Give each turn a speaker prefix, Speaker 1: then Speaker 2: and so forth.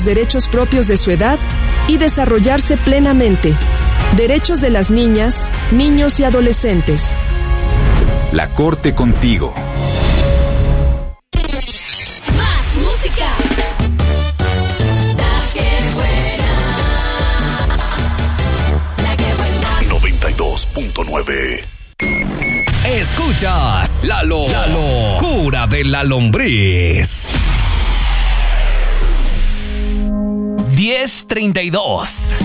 Speaker 1: derechos propios de su edad y desarrollarse plenamente. Derechos de las niñas, niños y adolescentes.
Speaker 2: La Corte contigo.
Speaker 3: Más música. La que buena.
Speaker 4: 92.9.
Speaker 5: Escuchas la locura de la lombriz. 10:32.